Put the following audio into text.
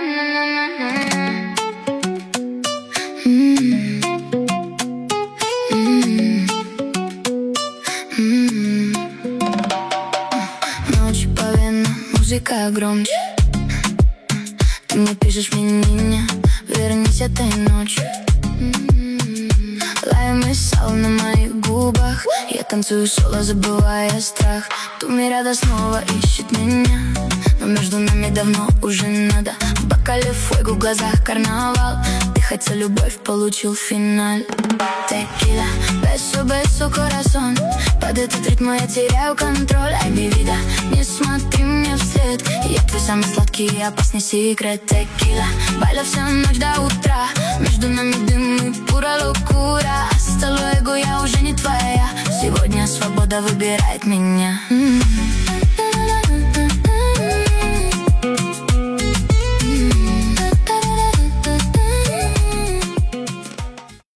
Ночь по венам, музыка громче. Ты мне пишешь, мне вернись этой ночью. Лайм и сал на моих губах. Я танцую соло, забывая страх. Тумирада снова ищет меня, но между нами давно уже надо. В бокале фуэгу, в глазах карнавал. Ты хотел любовь, получил финаль. Текила, бесо, бесо, корасон. Под этот ритм я теряю контроль. Ай, ми вида, не смотри мне вслед. Я твой самый сладкий и опасный секрет. Текила, байла всю ночь до утра. Между нами дым и пура локура. Hasta luego, я уже не твоя. Сегодня свобода выбирает меня.